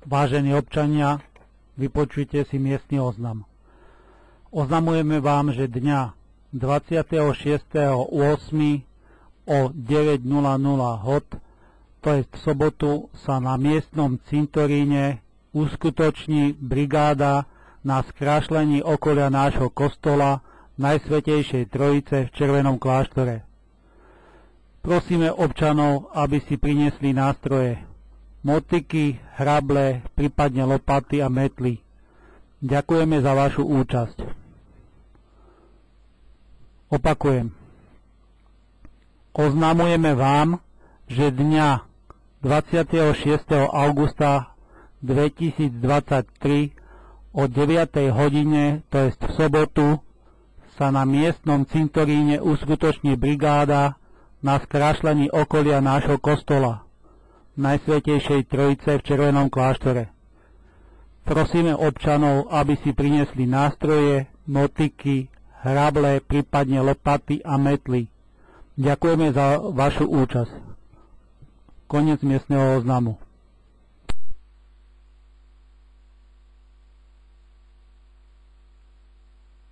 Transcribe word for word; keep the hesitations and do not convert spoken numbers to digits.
Vážení občania, vypočujte si miestny oznam. Oznamujeme vám, že dňa dvadsiateho šiesteho ôsmeho o deväť nula nula hod, to je v sobotu, sa na miestnom cintoríne uskutoční brigáda na skrášlení okolia nášho kostola Najsvätejšej Trojice v Červenom kláštore. Prosíme občanov, aby si priniesli nástroje, motyky, hrable, prípadne lopaty a metly. Ďakujeme za vašu účasť. Opakujem. Oznamujeme vám, že dňa dvadsiateho šiesteho augusta dvetisícdvadsaťtri o deviatej hodine, to jest v sobotu, sa na miestnom cintoríne uskutoční brigáda na skrášlení okolia nášho kostola Najsvätejšej Trojice v Červenom kláštore. Prosíme občanov, aby si priniesli nástroje, motyky, hrable, prípadne lopaty a metly. Ďakujeme za vašu účasť. Koniec miestneho oznamu.